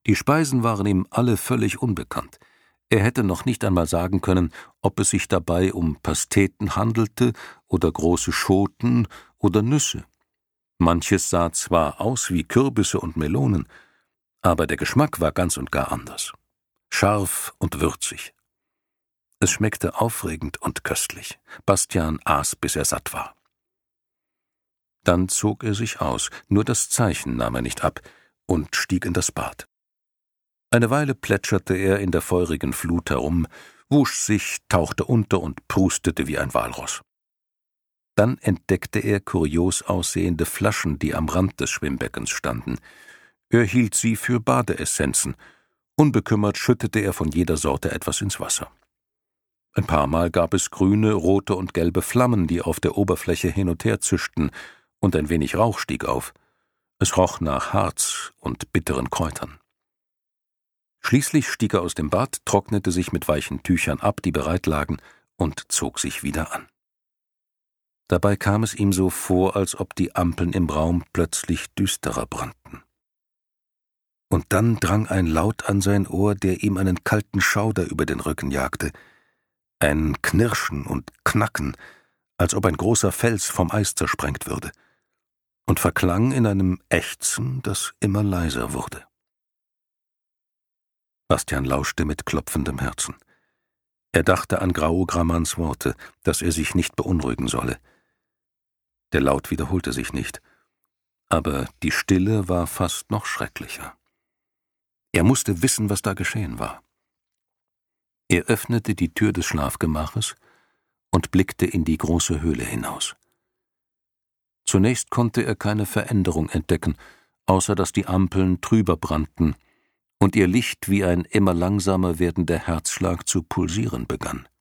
Die Speisen waren ihm alle völlig unbekannt. Er hätte noch nicht einmal sagen können, ob es sich dabei um Pasteten handelte oder große Schoten oder Nüsse. Manches sah zwar aus wie Kürbisse und Melonen, aber der Geschmack war ganz und gar anders. Scharf und würzig. Es schmeckte aufregend und köstlich. Bastian aß, bis er satt war. Dann zog er sich aus, nur das Zeichen nahm er nicht ab, und stieg in das Bad. Eine Weile plätscherte er in der feurigen Flut herum, wusch sich, tauchte unter und prustete wie ein Walross. Dann entdeckte er kurios aussehende Flaschen, die am Rand des Schwimmbeckens standen. Er hielt sie für Badeessenzen. Unbekümmert schüttete er von jeder Sorte etwas ins Wasser. Ein paar Mal gab es grüne, rote und gelbe Flammen, die auf der Oberfläche hin und her zischten, und ein wenig Rauch stieg auf. Es roch nach Harz und bitteren Kräutern. Schließlich stieg er aus dem Bad, trocknete sich mit weichen Tüchern ab, die bereit lagen, und zog sich wieder an. Dabei kam es ihm so vor, als ob die Ampeln im Raum plötzlich düsterer brannten. Und dann drang ein Laut an sein Ohr, der ihm einen kalten Schauder über den Rücken jagte. Ein Knirschen und Knacken, als ob ein großer Fels vom Eis zersprengt würde, und verklang in einem Ächzen, das immer leiser wurde. Bastian lauschte mit klopfendem Herzen. Er dachte an Grau Grammanns Worte, dass er sich nicht beunruhigen solle. Der Laut wiederholte sich nicht, aber die Stille war fast noch schrecklicher. Er musste wissen, was da geschehen war. Er öffnete die Tür des Schlafgemaches und blickte in die große Höhle hinaus. Zunächst konnte er keine Veränderung entdecken, außer dass die Ampeln trüber brannten und ihr Licht wie ein immer langsamer werdender Herzschlag zu pulsieren begann.